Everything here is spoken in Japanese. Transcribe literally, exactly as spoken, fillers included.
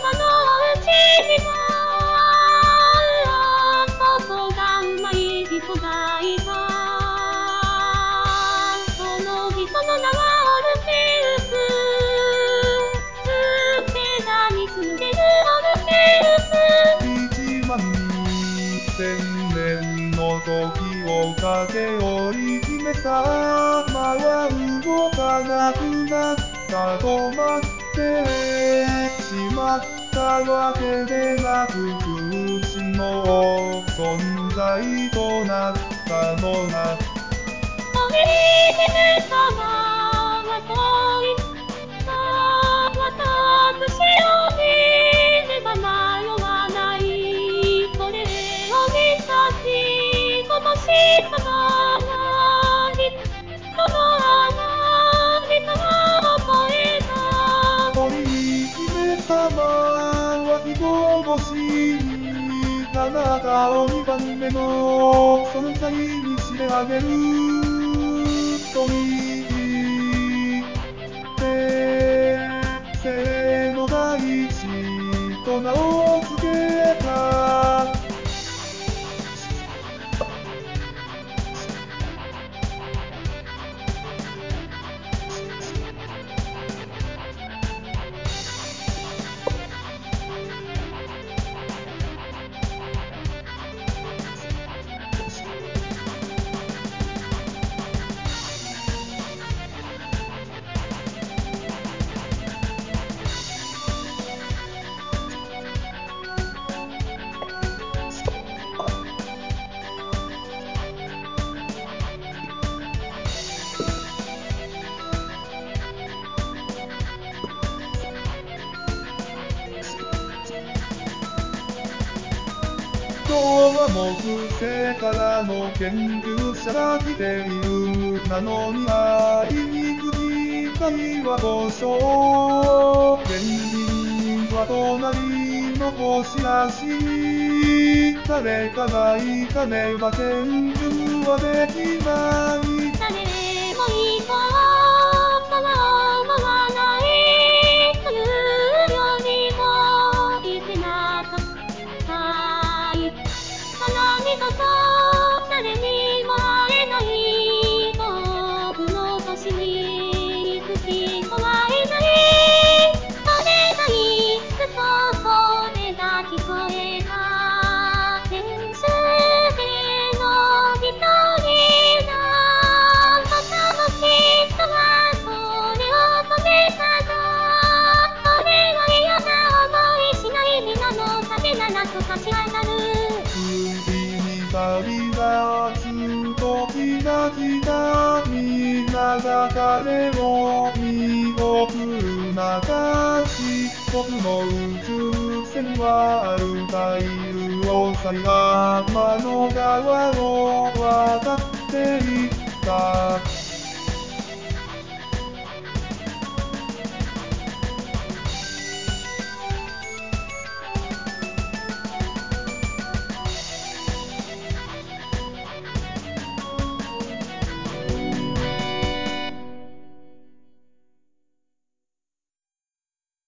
のうちには男がうまい人がいた。その人の名はオルフェウス。ステラに住んでるオルフェウス。 一万二千年の時を駆け下り姫様は動かなくなった止まってしまったわけでなく空知の存在となったのだ。 おめ姫様はそう言った。私を見れば迷わない。それを見た人もしたままにそのあの人は覚えた。 鳥姫様は人越しにあなたを二番目の存在にしてあげると言って生の大地と名を付けた。今日は木星からの研究者が来ている。なのに会いに行く機会は故障。現人は隣の星らしい。誰かが行かねば研究はできない。 誰もいいことは思わないというよりもいけなかったい。何とぞ誰にも会えない僕の星に行く人はいない。それがいつそこでが聞こえた。天守での一人だ。またも人はそれを止めたの。それは嫌な思いしない皆の盾ならと立ち上がる。 ついに旅立つ時が来た。皆が彼を見送る中、漆黒の宇宙船はアルタイルを去り天の川を渡っていった。